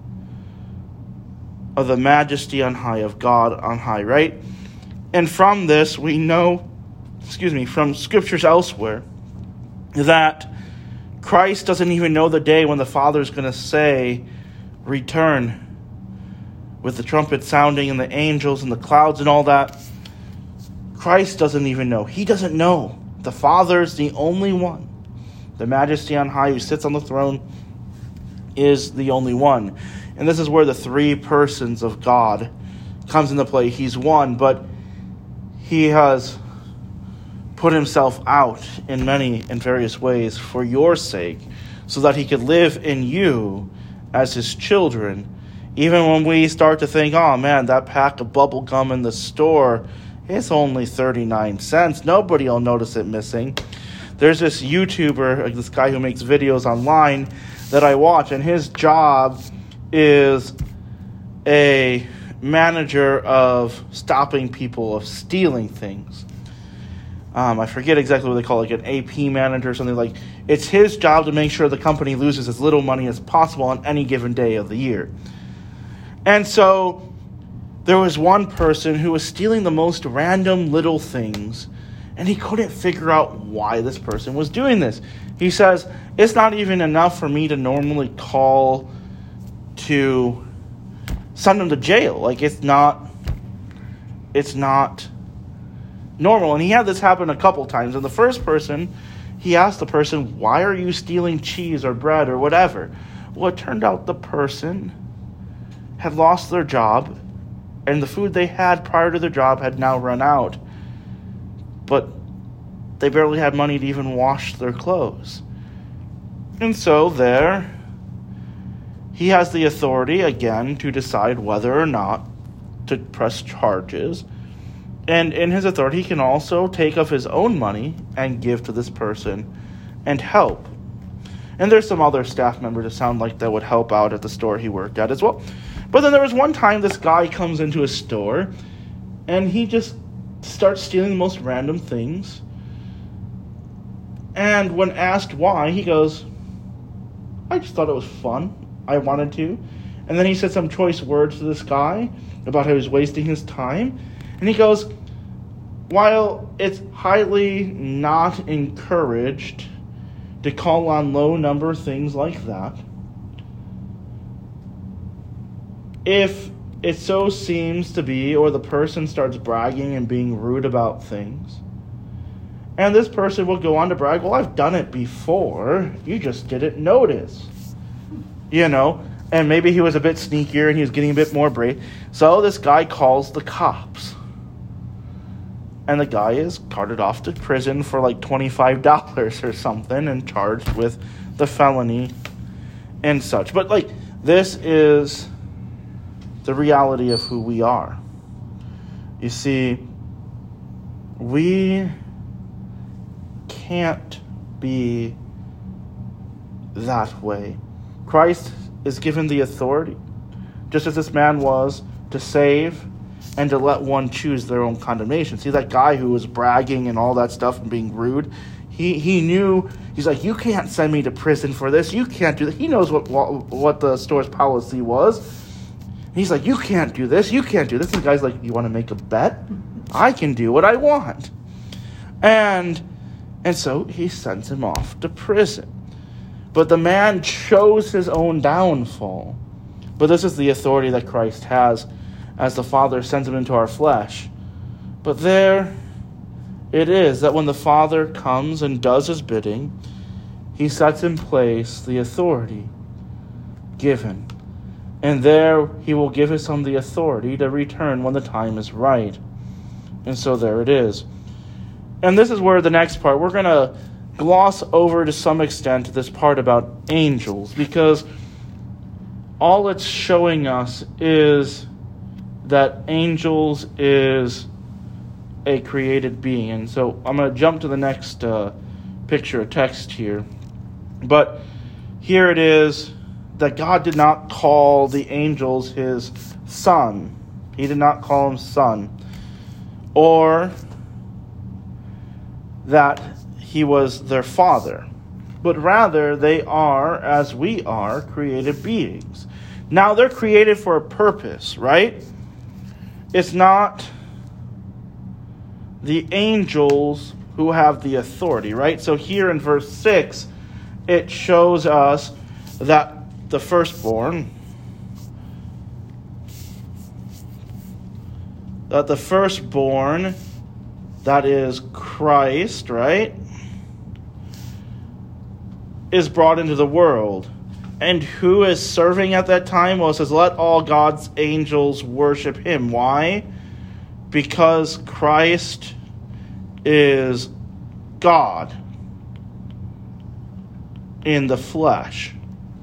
of the majesty on high, of God on high, right? And from this we know, excuse me, from scriptures elsewhere, that Christ doesn't even know the day when the Father is going to say, return, with the trumpet sounding and the angels and the clouds and all that. Christ doesn't even know. He doesn't know. The Father is the only one. The majesty on high who sits on the throne is the only one. And this is where the three persons of God comes into play. He's one, but he has put himself out in many and various ways for your sake, so that he could live in you as his children. Even when we start to think, oh man, that pack of bubble gum in the store, it's only thirty-nine cents. Nobody will notice it missing. There's this YouTuber, this guy who makes videos online that I watch, and his job is a manager of stopping people of stealing things. Um, I forget exactly what they call it, like an A P manager or something. Like, it's his job to make sure the company loses as little money as possible on any given day of the year. And so there was one person who was stealing the most random little things, and he couldn't figure out why this person was doing this. He says, it's not even enough for me to normally call to send them to jail. Like, it's not, it's not normal. And he had this happen a couple times. And the first person, he asked the person, why are you stealing cheese or bread or whatever? Well, it turned out the person had lost their job, and the food they had prior to their job had now run out. But they barely had money to even wash their clothes. And so there, he has the authority, again, to decide whether or not to press charges. And in his authority, he can also take of his own money and give to this person and help. And there's some other staff members that sound like that would help out at the store he worked at as well. But then there was one time this guy comes into a store and he just starts stealing the most random things. And when asked why, he goes, I just thought it was fun. I wanted to. And then he said some choice words to this guy about how he was wasting his time. And he goes, while it's highly not encouraged to call on low number things like that, if it so seems to be, or the person starts bragging and being rude about things, and this person will go on to brag, well, I've done it before, you just didn't notice. You know, and maybe he was a bit sneakier and he was getting a bit more brave. So this guy calls the cops. And the guy is carted off to prison for like twenty-five dollars or something and charged with the felony and such. But like, this is the reality of who we are. You see, we can't be that way. Christ is given the authority, just as this man was, to save and to let one choose their own condemnation. See, that guy who was bragging and all that stuff and being rude, he, he knew, he's like, you can't send me to prison for this. You can't do that. He knows what, what, what the store's policy was. He's like, you can't do this. You can't do this. And the guy's like, you want to make a bet? I can do what I want. And, and so he sends him off to prison. But the man chose his own downfall. But this is the authority that Christ has. as the Father sends him into our flesh. But there it is that when the Father comes and does his bidding, he sets in place the authority given. And there he will give his Son the authority to return when the time is right. And so there it is. And this is where the next part, we're going to gloss over to some extent this part about angels, because all it's showing us is that angels is a created being. And so I'm going to jump to the next uh, picture of text here. But here it is that God did not call the angels his son. He did not call him son. Or that he was their father. But rather, they are, as we are, created beings. Now, they're created for a purpose, right? It's not the angels who have the authority, right? So here in verse six, it shows us that the firstborn, that the firstborn, that is Christ, right, is brought into the world. And who is serving at that time? Well, it says, let all God's angels worship him. Why? Because Christ is God in the flesh.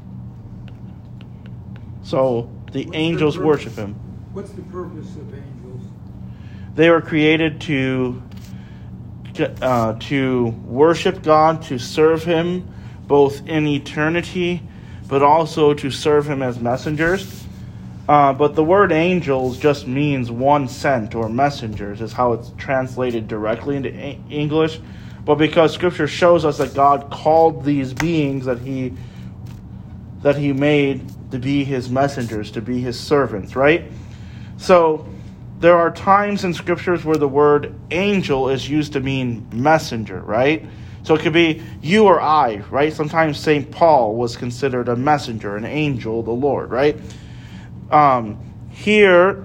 So the What's angels the pur- worship him. What's the purpose of angels? They were created to uh, to worship God, to serve him both in eternity, but also to serve him as messengers. Uh, but the word angels just means one sent or messengers is how it's translated directly into a- English. But because Scripture shows us that God called these beings that he that he made to be his messengers, to be his servants, right? So there are times in Scriptures where the word angel is used to mean messenger, right? So it could be you or I, right? Sometimes Saint Paul was considered a messenger, an angel of the Lord, right? Um, here,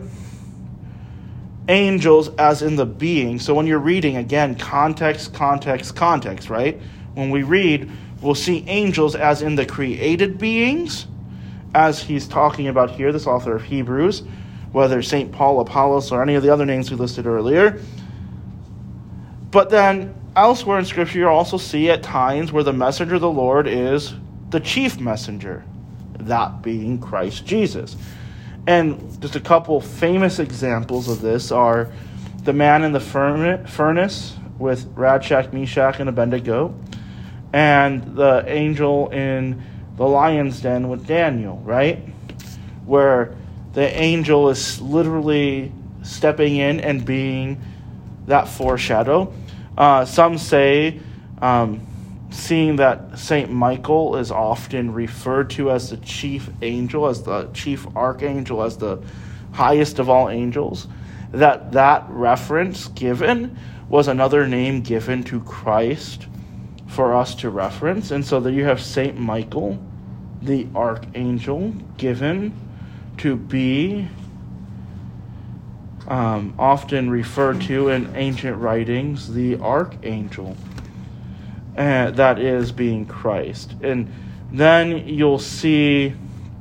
angels as in the being. So when you're reading, again, context, context, context, right? When we read, we'll see angels as in the created beings, as he's talking about here, this author of Hebrews, whether Saint Paul, Apollos, or any of the other names we listed earlier. But then elsewhere in Scripture, you also see at times where the messenger of the Lord is the chief messenger, that being Christ Jesus. And just a couple famous examples of this are the man in the furnace with Shadrach, Meshach, and Abednego, and the angel in the lion's den with Daniel, right? Where the angel is literally stepping in and being that foreshadow. Uh, some say, um, seeing that Saint Michael is often referred to as the chief angel, as the chief archangel, as the highest of all angels, that that reference given was another name given to Christ for us to reference. And so that you have Saint Michael, the archangel, given to be um, often referred to in ancient writings, the archangel. And that is being Christ. And then you'll see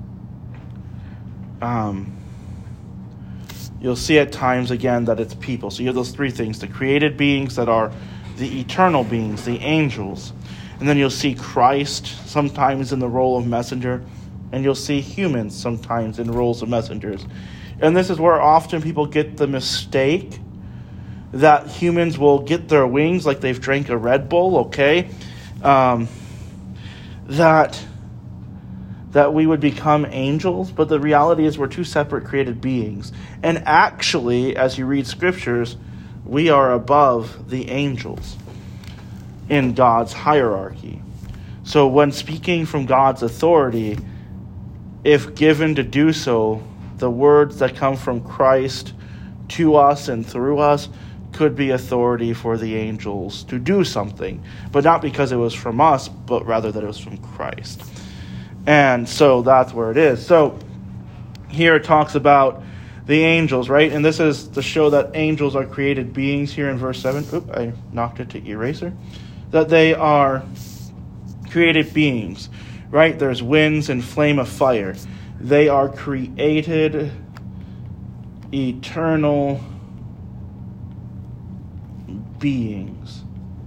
um, you'll see at times again that it's people. So you have those three things: the created beings that are the eternal beings, the angels. And then you'll see Christ sometimes in the role of messenger, and you'll see humans sometimes in roles of messengers. And this is where often people get the mistake that humans will get their wings like they've drank a Red Bull, okay? Um, that that we would become angels, but the reality is we're two separate created beings. And actually, as you read scriptures, we are above the angels in God's hierarchy. So when speaking from God's authority, if given to do so, the words that come from Christ to us and through us could be authority for the angels to do something, but not because it was from us, but rather that it was from Christ. And so that's where it is. So here it talks about the angels, right? And this is to show that angels are created beings here in verse seven. Oop, I knocked it to eraser. That they are created beings, right? There's winds and flame of fire. They are created eternal beings.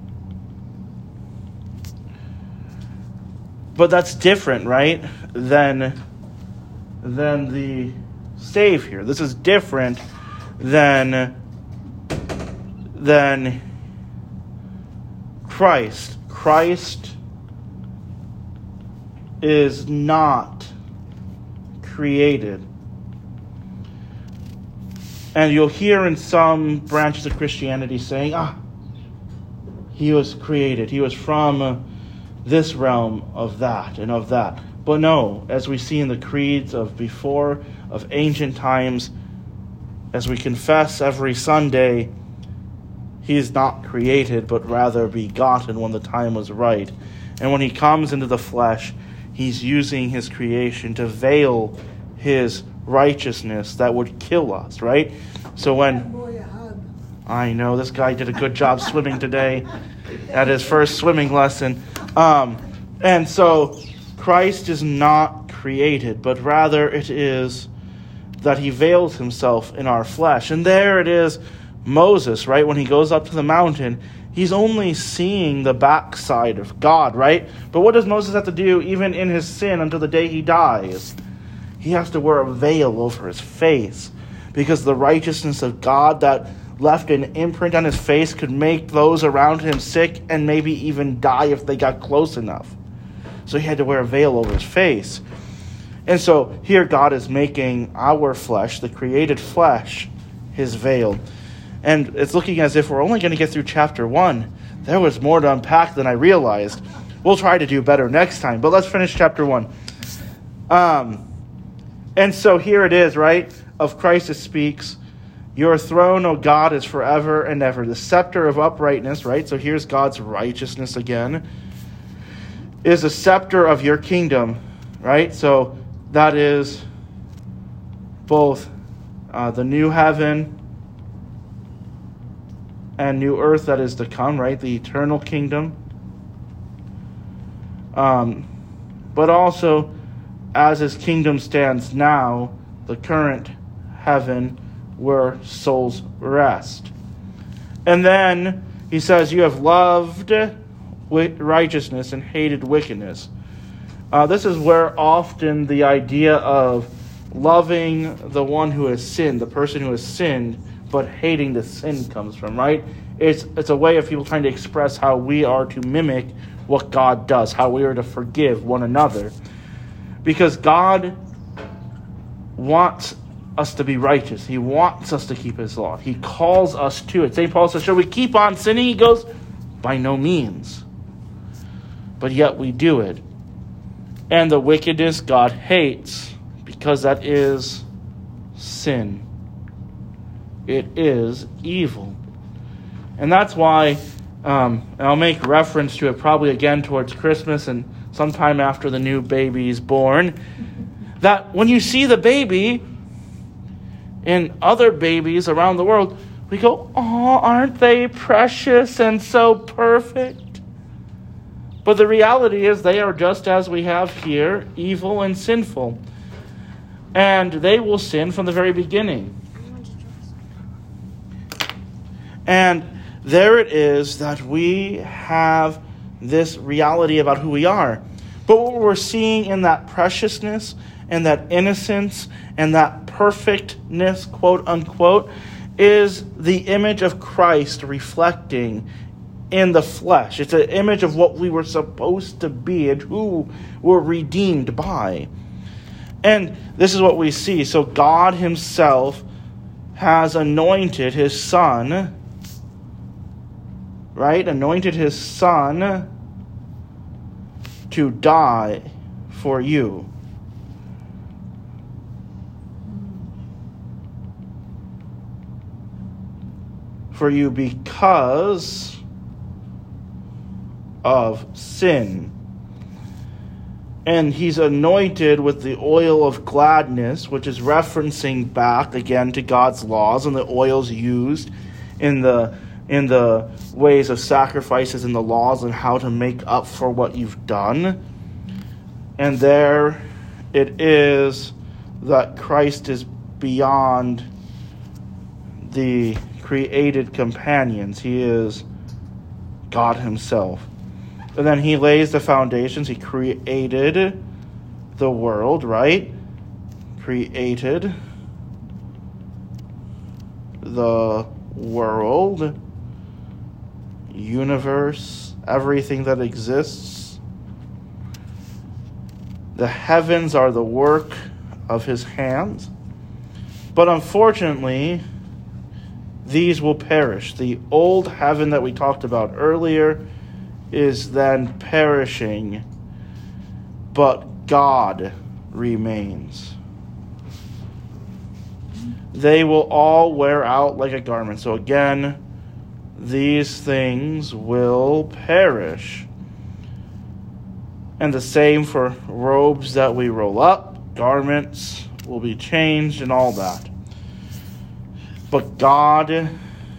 But that's different, right? Than, than the Savior. This is different than, than Christ. Christ is not created. And you'll hear in some branches of Christianity saying, ah, he was created. He was from uh, this realm of that and of that. But no, as we see in the creeds of before, of ancient times, as we confess every Sunday, he is not created, but rather begotten when the time was right. And when he comes into the flesh, he's using his creation to veil his righteousness that would kill us, right? So when... Boy, a hug. I know, this guy did a good job swimming today at his first swimming lesson. Um, and so Christ is not created, but rather it is that he veils himself in our flesh. And there it is, Moses, right? When he goes up to the mountain, he's only seeing the backside of God, right? But what does Moses have to do even in his sin until the day he dies? He has to wear a veil over his face, because the righteousness of God that left an imprint on his face could make those around him sick and maybe even die if they got close enough. So he had to wear a veil over his face. And so here God is making our flesh, the created flesh, his veil. And it's looking as if we're only going to get through chapter one. There was more to unpack than I realized. We'll try to do better next time, but let's finish chapter one. Um, and so here it is, right? Of Christ it speaks. Your throne, O God, is forever and ever. The scepter of uprightness, right? So here's God's righteousness again. Is a scepter of your kingdom, right? So that is both uh, the new heaven and new earth that is to come, right? The eternal kingdom. Um, but also, as his kingdom stands now, the current heaven where souls rest. And then he says, you have loved righteousness and hated wickedness. Uh, this is where often the idea of loving the one who has sinned, the person who has sinned, but hating the sin comes from, right? It's it's a way of people trying to express how we are to mimic what God does, how we are to forgive one another. Because God wants us to be righteous. He wants us to keep his law. He calls us to it. Saint Paul says, shall we keep on sinning? He goes, by no means. But yet we do it. And the wickedness God hates, because that is sin. It is evil. And that's why, um, and I'll make reference to it probably again towards Christmas and sometime after the new baby is born, that when you see the baby and other babies around the world, we go, oh, aren't they precious and so perfect? But the reality is they are just as we have here, evil and sinful. And they will sin from the very beginning. And there it is that we have this reality about who we are. But what we're seeing in that preciousness and that innocence and that perfectness, quote unquote, is the image of Christ reflecting in the flesh. It's an image of what we were supposed to be and who we're redeemed by. And this is what we see. So God himself has anointed his son, right? Anointed his son to die for you. For you because of sin. And he's anointed with the oil of gladness, which is referencing back again to God's laws and the oils used in the in the ways of sacrifices and the laws and how to make up for what you've done. And there it is that Christ is beyond the created companions. He is God himself. And then he lays the foundations. He created the world, right? Created the world, universe, everything that exists. The heavens are the work of his hands. But unfortunately, these will perish. The old heaven that we talked about earlier is then perishing, but God remains. They will all wear out like a garment. So again, these things will perish. And the same for robes that we roll up, garments will be changed and all that. But God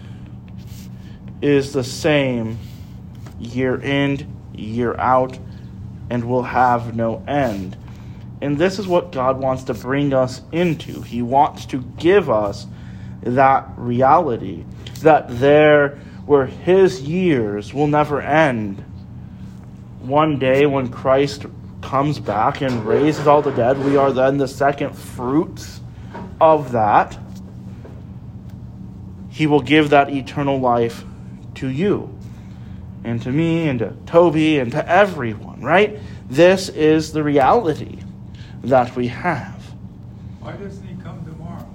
is the same year in, year out, and will have no end. And this is what God wants to bring us into. He wants to give us that reality, that there where his years will never end. One day when Christ comes back and raises all the dead, we are then the second fruits of that. He will give that eternal life to you and to me and to Toby and to everyone, right? This is the reality that we have. Why doesn't he come tomorrow?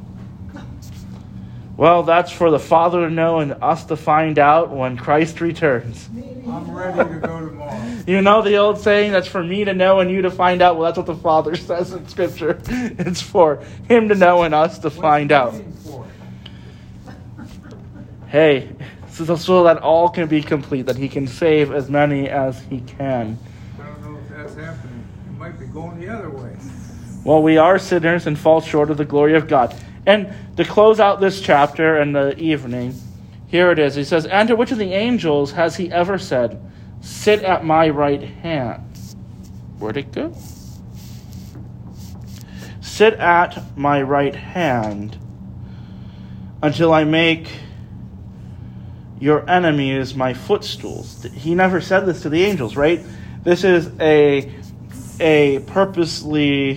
Well, that's for the Father to know and us to find out when Christ returns. I'm ready to go tomorrow. You know the old saying, that's for me to know and you to find out? Well, that's what the Father says in Scripture. It's for him to know and us to find out. For? Hey, so, so that all can be complete, that he can save as many as he can. I don't know if that's happening. It might be going the other way. Well, we are sinners and fall short of the glory of God. And to close out this chapter and the evening, here it is. He says, and to which of the angels has he ever said, sit at my right hand? Where'd it go? Sit at my right hand until I make your enemies my footstools. He never said this to the angels, right? This is a a purposely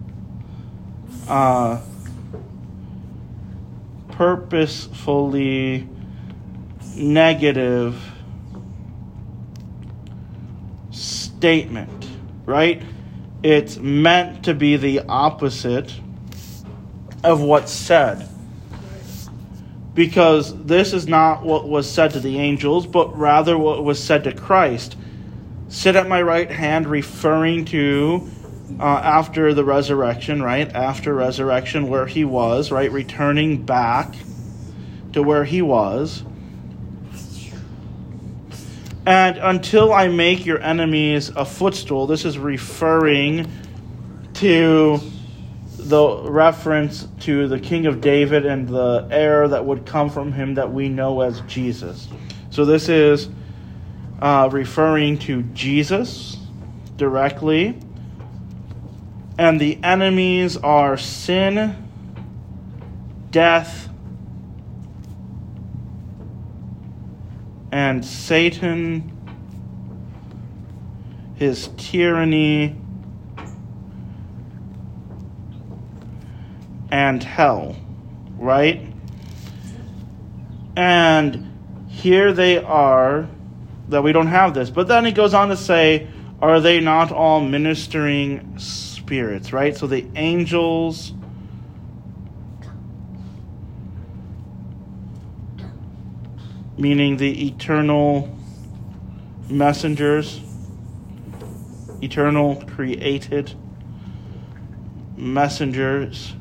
uh, purposefully negative statement, right? It's meant to be the opposite of what's said. Because this is not what was said to the angels, but rather what was said to Christ. Sit at my right hand, referring to uh, after the resurrection, right? After resurrection, where he was, right? Returning back to where he was. And until I make your enemies a footstool, this is referring to the reference to the King of David and the heir that would come from him that we know as Jesus. So this is uh, referring to Jesus directly. And the enemies are sin, death, and Satan, his tyranny, and hell, right? And here they are, that we don't have this. But then he goes on to say, are they not all ministering spirits, right? So the angels, meaning the eternal messengers, eternal created messengers,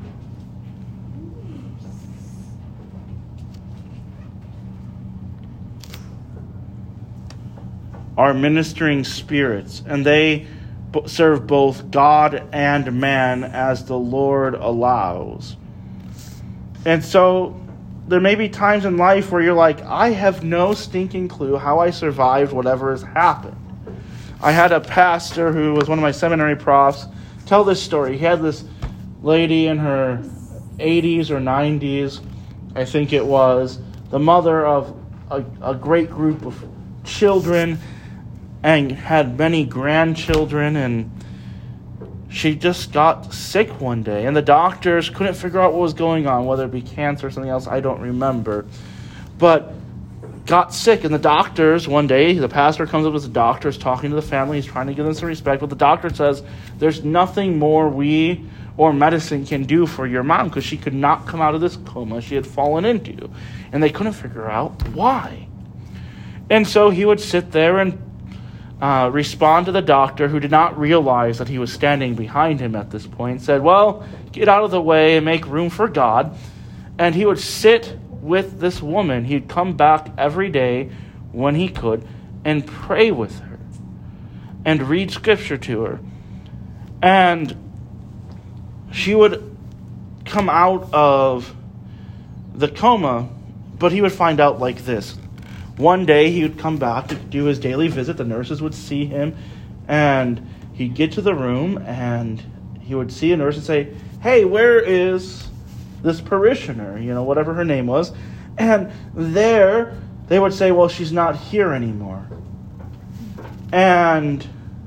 are ministering spirits, and they serve both God and man as the Lord allows. And so there may be times in life where you're like, I have no stinking clue how I survived whatever has happened. I had a pastor who was one of my seminary profs tell this story. He had this lady in her eighties or nineties, I think it was, the mother of a, a great group of children and had many grandchildren, and she just got sick one day, and the doctors couldn't figure out what was going on, whether it be cancer or something else, I don't remember, but got sick. And the doctors, one day, the pastor comes up with the doctors, talking to the family, he's trying to give them some respect, but the doctor says, there's nothing more we or medicine can do for your mom, because she could not come out of this coma she had fallen into, and they couldn't figure out why. And so he would sit there and Uh, respond to the doctor, who did not realize that he was standing behind him at this point, said, well, get out of the way and make room for God. And he would sit with this woman. He'd come back every day when he could and pray with her and read scripture to her. And she would come out of the coma, but he would find out like this. One day he would come back to do his daily visit. The nurses would see him, and he'd get to the room, and he would see a nurse and say, hey, where is this parishioner? You know, whatever her name was. And there they would say, well, she's not here anymore. And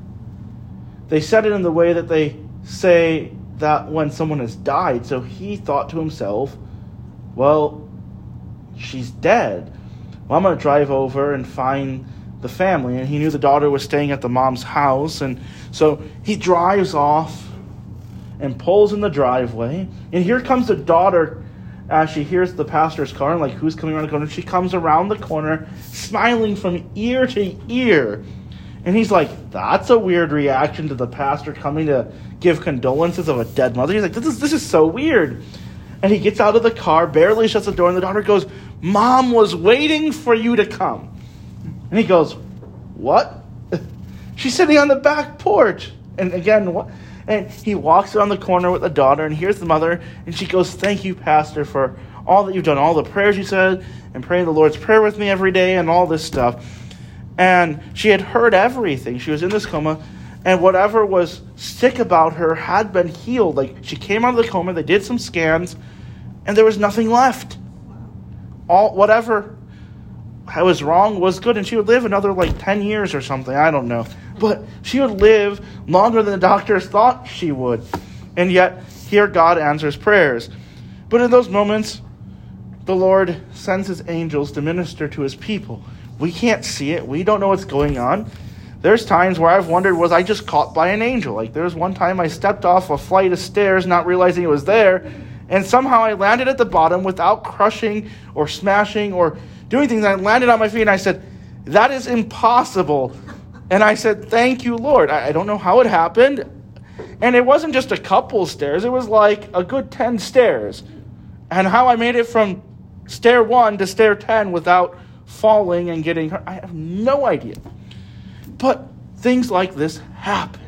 they said it in the way that they say that when someone has died. So he thought to himself, well, she's dead. Well, I'm going to drive over and find the family. And he knew the daughter was staying at the mom's house. And so he drives off and pulls in the driveway. And here comes the daughter as she hears the pastor's car. And like, who's coming around the corner? She comes around the corner, smiling from ear to ear. And he's like, that's a weird reaction to the pastor coming to give condolences of a dead mother. He's like, this is, this is so weird. And he gets out of the car, barely shuts the door, and the daughter goes, Mom was waiting for you to come. And he goes, what? She's sitting on the back porch. And again, what? And he walks around the corner with the daughter, and here's the mother, and she goes, thank you, Pastor, for all that you've done, all the prayers you said, and praying the Lord's Prayer with me every day, and all this stuff. And she had heard everything. She was in this coma, and whatever was sick about her had been healed. Like, she came out of the coma, they did some scans, and there was nothing left. All whatever was wrong was good, and she would live another like ten years or something. I don't know, but she would live longer than the doctors thought she would, and yet here God answers prayers. But in those moments, the Lord sends His angels to minister to His people. We can't see it. We don't know what's going on. There's times where I've wondered, was I just caught by an angel? Like, there was one time I stepped off a flight of stairs, not realizing it was there, and somehow I landed at the bottom without crushing or smashing or doing things. I landed on my feet and I said, that is impossible. And I said, thank you, Lord. I, I don't know how it happened. And it wasn't just a couple stairs. It was like a good ten stairs. And how I made it from stair one to stair ten without falling and getting hurt, I have no idea. But things like this happen.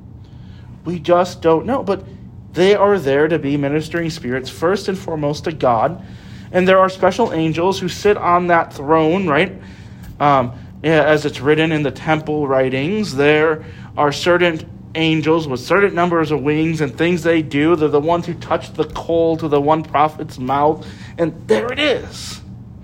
We just don't know. But they are there to be ministering spirits, first and foremost to God. And there are special angels who sit on that throne, right? Um, as it's written in the temple writings, there are certain angels with certain numbers of wings and things they do. They're the ones who touch the coal to the one prophet's mouth. And there it is.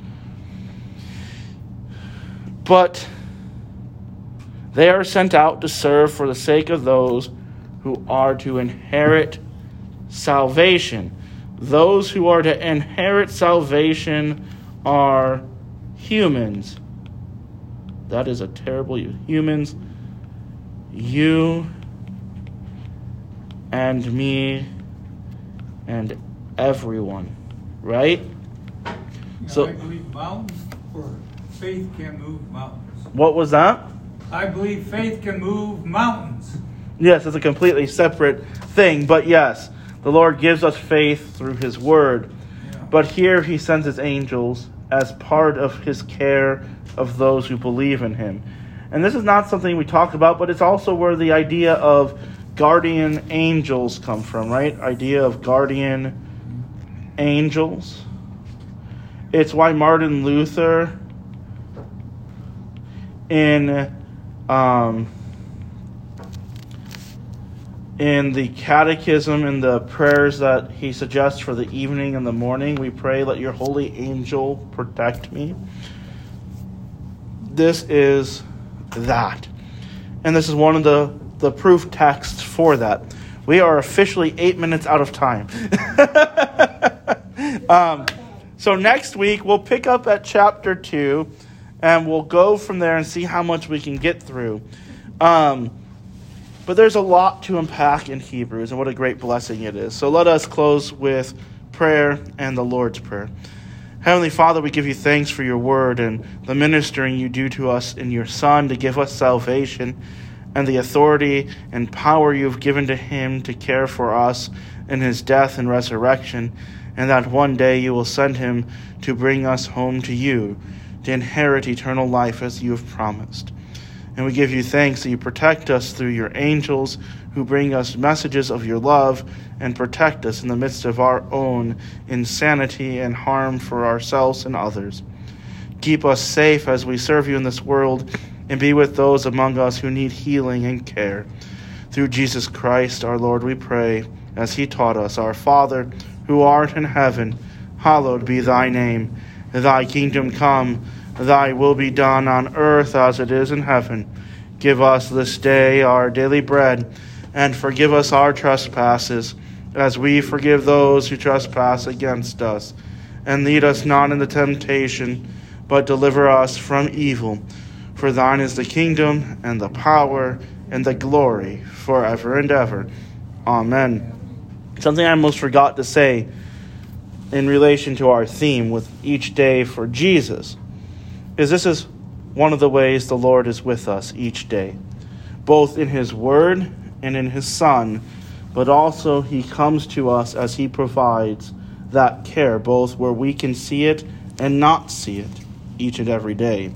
But they are sent out to serve for the sake of those who are to inherit salvation. Those who are to inherit salvation are humans. That is a terrible humans. You and me and everyone, right? Now, So, I believe mountains or faith can move mountains. what was that? I believe faith can move mountains. Yes, it's a completely separate thing, but yes, the Lord gives us faith through His Word. Yeah. But here He sends His angels as part of His care of those who believe in Him. And this is not something we talk about, but it's also where the idea of guardian angels come from, right? Idea of guardian angels. It's why Martin Luther in um, in the catechism and the prayers that he suggests for the evening and the morning, we pray, let your holy angel protect me. This is that. And this is one of the, the proof texts for that. We are officially eight minutes out of time. um, so next week, we'll pick up at chapter two, and we'll go from there and see how much we can get through. Um, but there's a lot to unpack in Hebrews, and what a great blessing it is. So let us close with prayer and the Lord's Prayer. Heavenly Father, we give you thanks for your word and the ministering you do to us in your Son to give us salvation, and the authority and power you've given to him to care for us in his death and resurrection, and that one day you will send him to bring us home to you, to inherit eternal life as you have promised. And we give you thanks that you protect us through your angels who bring us messages of your love and protect us in the midst of our own insanity and harm for ourselves and others. Keep us safe as we serve you in this world, and be with those among us who need healing and care. Through Jesus Christ our Lord we pray, as he taught us, Our Father, who art in heaven, hallowed be thy name. Thy kingdom come, thy will be done on earth as it is in heaven. Give us this day our daily bread, and forgive us our trespasses, as we forgive those who trespass against us. And lead us not into temptation, but deliver us from evil. For thine is the kingdom, and the power, and the glory, forever and ever. Amen. Something I almost forgot to say in relation to our theme with each day for Jesus is this is one of the ways the Lord is with us each day, both in his word and in his Son, but also he comes to us as he provides that care, both where we can see it and not see it each and every day.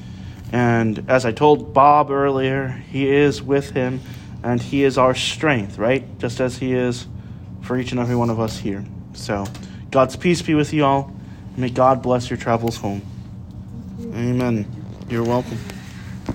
And as I told Bob earlier, he is with him, and he is our strength, right? Just as he is for each and every one of us here. So God's peace be with you all. May God bless your travels home. Amen. You're welcome.